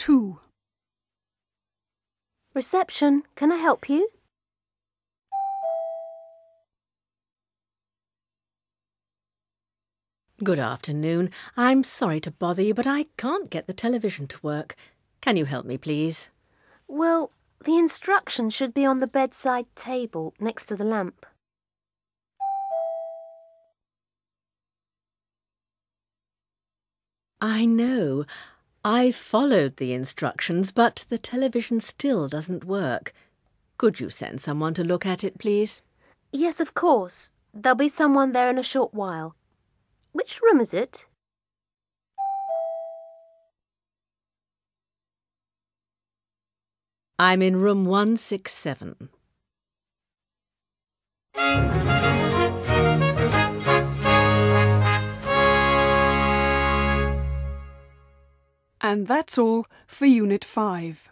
2. Reception, can I help you? Good afternoon. I'm sorry to bother you, but I can't get the television to work. Can you help me, please? Well, the instructions should be on the bedside table next to the lamp. I know. I followed the instructions, but the television still doesn't work. Could you send someone to look at it, please? Yes, of course. There'll be someone there in a short while. Which room is it? I'm in room 167. And that's all for Unit 5.